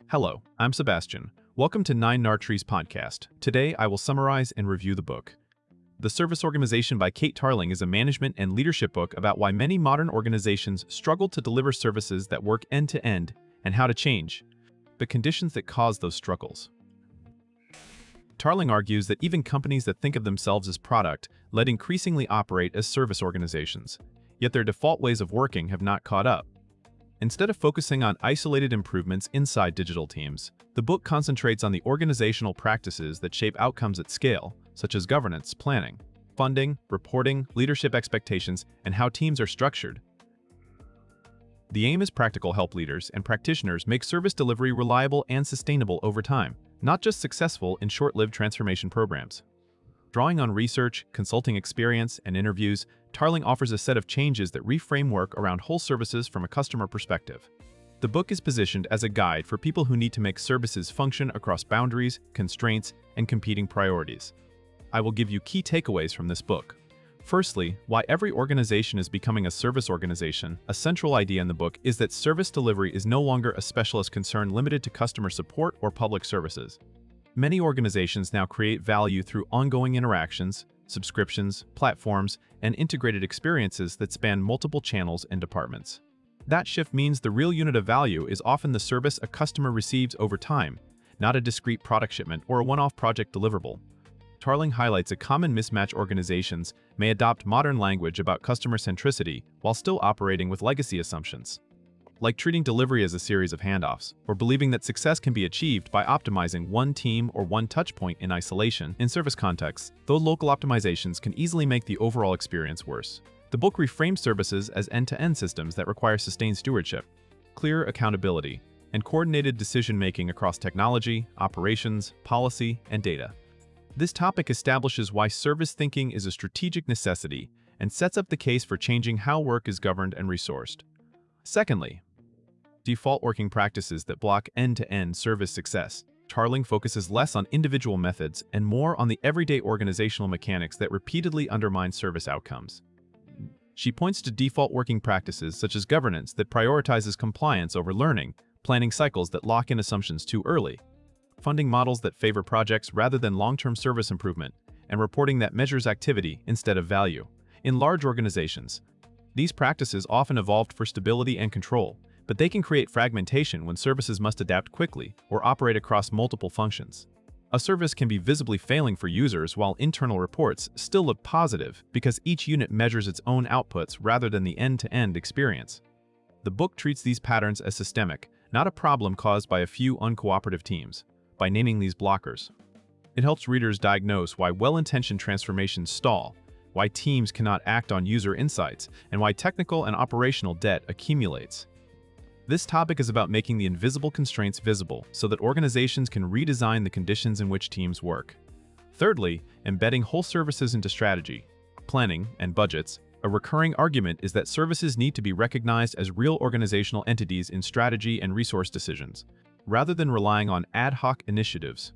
Hello, I'm Sebastian. Welcome to Nine Nartrees podcast. Today, I will summarize and review the book. The Service Organization by Kate Tarling is a management and leadership book about why many modern organizations struggle to deliver services that work end-to-end and how to change the conditions that cause those struggles. Tarling argues that even companies that think of themselves as product-led increasingly operate as service organizations, yet their default ways of working have not caught up. Instead of focusing on isolated improvements inside digital teams, the book concentrates on the organizational practices that shape outcomes at scale, such as governance, planning, funding, reporting, leadership expectations, and how teams are structured. The aim is practical help leaders and practitioners make service delivery reliable and sustainable over time, not just successful in short-lived transformation programs. Drawing on research, consulting experience, and interviews, Tarling offers a set of changes that reframe work around whole services from a customer perspective. The book is positioned as a guide for people who need to make services function across boundaries, constraints, and competing priorities. I will give you key takeaways from this book. Firstly, why every organization is becoming a service organization. A central idea in the book is that service delivery is no longer a specialist concern limited to customer support or public services. Many organizations now create value through ongoing interactions, subscriptions, platforms, and integrated experiences that span multiple channels and departments. That shift means the real unit of value is often the service a customer receives over time, not a discrete product shipment or a one-off project deliverable. Tarling highlights a common mismatch: organizations may adopt modern language about customer centricity while still operating with legacy assumptions, like treating delivery as a series of handoffs, or believing that success can be achieved by optimizing one team or one touchpoint in isolation. In service contexts, though local optimizations can easily make the overall experience worse. The book reframes services as end-to-end systems that require sustained stewardship, clear accountability, and coordinated decision-making across technology, operations, policy, and data. This topic establishes why service thinking is a strategic necessity and sets up the case for changing how work is governed and resourced. Secondly, default working practices that block end-to-end service success. Tarling focuses less on individual methods and more on the everyday organizational mechanics that repeatedly undermine service outcomes. She points to default working practices such as governance that prioritizes compliance over learning, planning cycles that lock in assumptions too early, funding models that favor projects rather than long-term service improvement, and reporting that measures activity instead of value. In large organizations, these practices often evolved for stability and control, but they can create fragmentation when services must adapt quickly or operate across multiple functions. A service can be visibly failing for users while internal reports still look positive because each unit measures its own outputs rather than the end-to-end experience. The book treats these patterns as systemic, not a problem caused by a few uncooperative teams. By naming these blockers, it helps readers diagnose why well-intentioned transformations stall, why teams cannot act on user insights, and why technical and operational debt accumulates. This topic is about making the invisible constraints visible so that organizations can redesign the conditions in which teams work. Thirdly, embedding whole services into strategy, planning, and budgets. A recurring argument is that services need to be recognized as real organizational entities in strategy and resource decisions, rather than relying on ad hoc initiatives.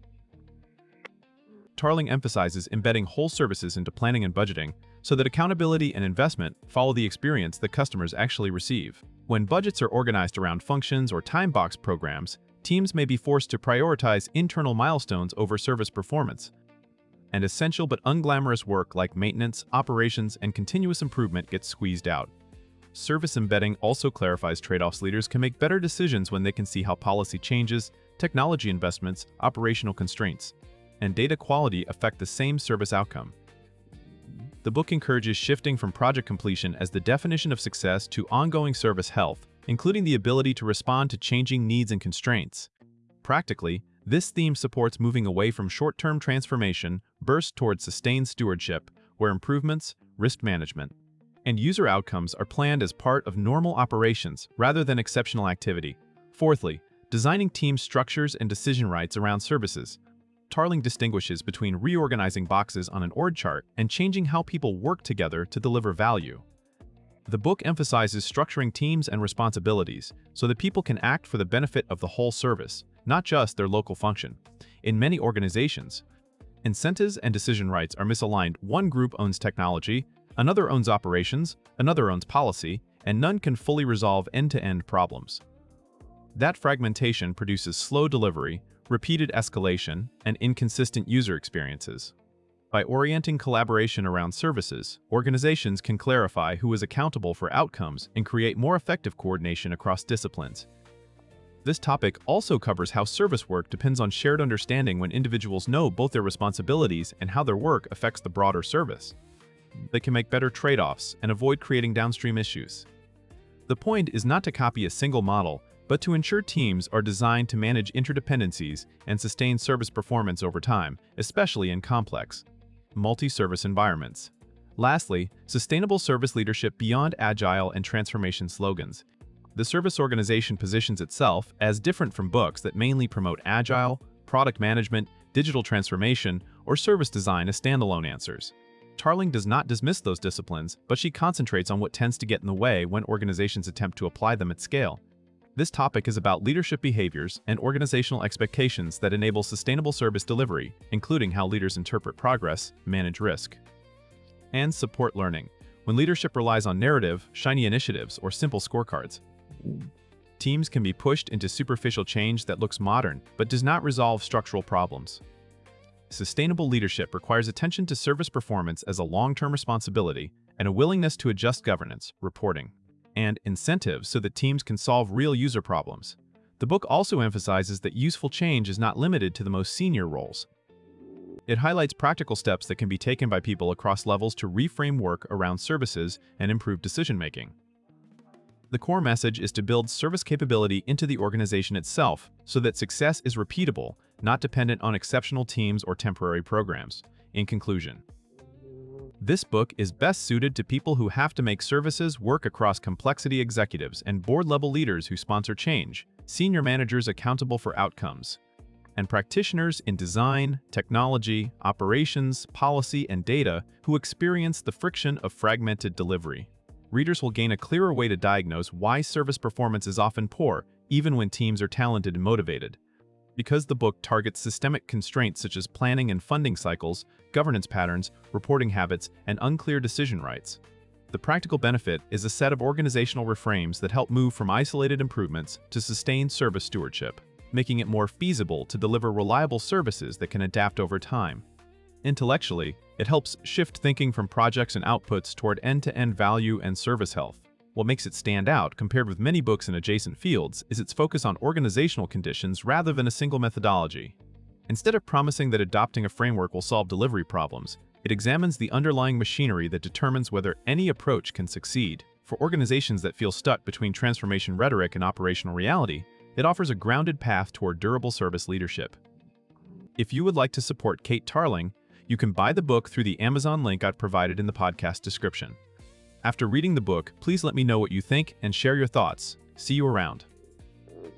Tarling emphasizes embedding whole services into planning and budgeting so that accountability and investment follow the experience that customers actually receive. When budgets are organized around functions or time-boxed programs, teams may be forced to prioritize internal milestones over service performance, and essential but unglamorous work like maintenance, operations, and continuous improvement gets squeezed out. Service embedding also clarifies trade-offs. Leaders can make better decisions when they can see how policy changes, technology investments, operational constraints, and data quality affect the same service outcome. The book encourages shifting from project completion as the definition of success to ongoing service health, including the ability to respond to changing needs and constraints. Practically, this theme supports moving away from short-term transformation bursts towards sustained stewardship, where improvements, risk management, and user outcomes are planned as part of normal operations rather than exceptional activity. Fourthly, designing team structures and decision rights around services. Tarling distinguishes between reorganizing boxes on an org chart and changing how people work together to deliver value. The book emphasizes structuring teams and responsibilities so that people can act for the benefit of the whole service, not just their local function. In many organizations, incentives and decision rights are misaligned. One group owns technology, another owns operations, another owns policy, and none can fully resolve end-to-end problems. That fragmentation produces slow delivery, repeated escalation, and inconsistent user experiences. By orienting collaboration around services, organizations can clarify who is accountable for outcomes and create more effective coordination across disciplines. This topic also covers how service work depends on shared understanding when individuals know both their responsibilities and how their work affects the broader service. They can make better trade-offs and avoid creating downstream issues. The point is not to copy a single model, but to ensure teams are designed to manage interdependencies and sustain service performance over time, especially in complex, multi-service environments. Lastly, sustainable service leadership beyond agile and transformation slogans. The service organization positions itself as different from books that mainly promote agile, product management, digital transformation, or service design as standalone answers. Tarling does not dismiss those disciplines, but she concentrates on what tends to get in the way when organizations attempt to apply them at scale. This topic is about leadership behaviors and organizational expectations that enable sustainable service delivery, including how leaders interpret progress, manage risk, and support learning. When leadership relies on narrative, shiny initiatives, or simple scorecards, teams can be pushed into superficial change that looks modern but does not resolve structural problems. Sustainable leadership requires attention to service performance as a long-term responsibility and a willingness to adjust governance, reporting, and incentives so that teams can solve real user problems. The book also emphasizes that useful change is not limited to the most senior roles. It highlights practical steps that can be taken by people across levels to reframe work around services and improve decision-making. The core message is to build service capability into the organization itself so that success is repeatable, not dependent on exceptional teams or temporary programs. In conclusion, this book is best suited to people who have to make services work across complexity, executives and board-level leaders who sponsor change, senior managers accountable for outcomes, and practitioners in design, technology, operations, policy, and data who experience the friction of fragmented delivery. Readers will gain a clearer way to diagnose why service performance is often poor, even when teams are talented and motivated. Because the book targets systemic constraints such as planning and funding cycles, governance patterns, reporting habits, and unclear decision rights. The practical benefit is a set of organizational reframes that help move from isolated improvements to sustained service stewardship, making it more feasible to deliver reliable services that can adapt over time. Intellectually, it helps shift thinking from projects and outputs toward end-to-end value and service health. What makes it stand out, compared with many books in adjacent fields, is its focus on organizational conditions rather than a single methodology. Instead of promising that adopting a framework will solve delivery problems, it examines the underlying machinery that determines whether any approach can succeed. For organizations that feel stuck between transformation rhetoric and operational reality, it offers a grounded path toward durable service leadership. If you would like to support Kate Tarling, you can buy the book through the Amazon link I've provided in the podcast description. After reading the book, please let me know what you think and share your thoughts. See you around.